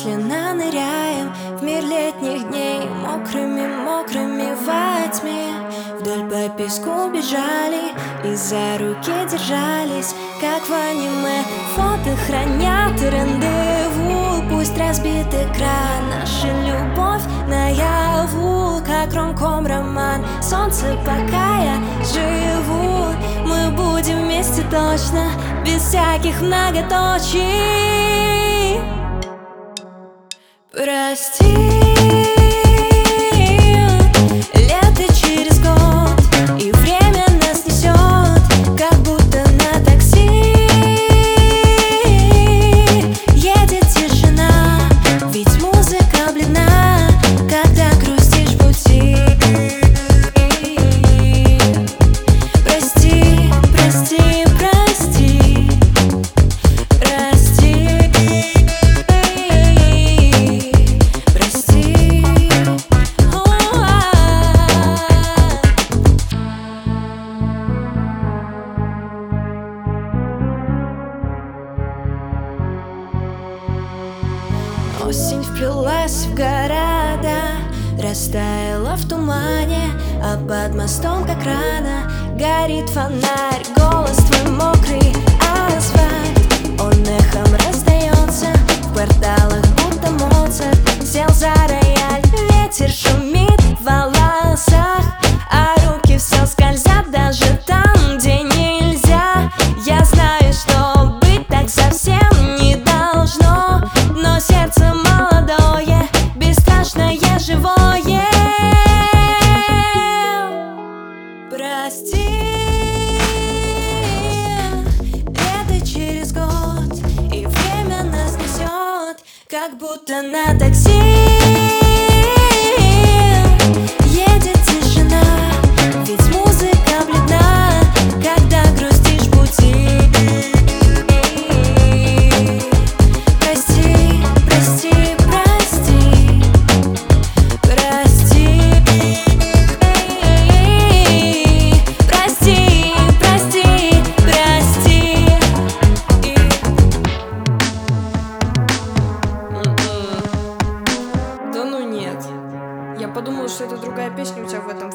Мысленно ныряем в мир летних дней, мокрыми во тьме. Вдоль по песку бежали и за руки держались, как в аниме. Фото хранят рандеву, пусть разбит экран. Наша любовь наяву, как ромком роман. Солнце, пока я живу, мы будем вместе точно, без всяких многоточий. Прости, лето через год, и время нас несет, как будто на такси. Едет тишина, ведь музыка бледна, когда грустишь в пути. Прости, прости, прости, прости. Осень вплелась в города, растаяла в тумане, а под мостом, как рана, горит фонарь. Голос твой мокрый асфальт, он эхом раздается в кварталах, будто Моцарт сел за рояль. Ветер шумит в волосах, а руки все скользят даже там, где нельзя. Я знаю, что быть так совсем не должно, но сердце молодое, бесстрашное, живое. Прости, лето через год, и время нас несет, как будто на такси. Едет тишина, ведь музыка бледна, когда грустишь в пути. Прости, прости, прости, прости, прости, прости, прости. Да ну нет. Я подумала, что это другая песня у тебя в этом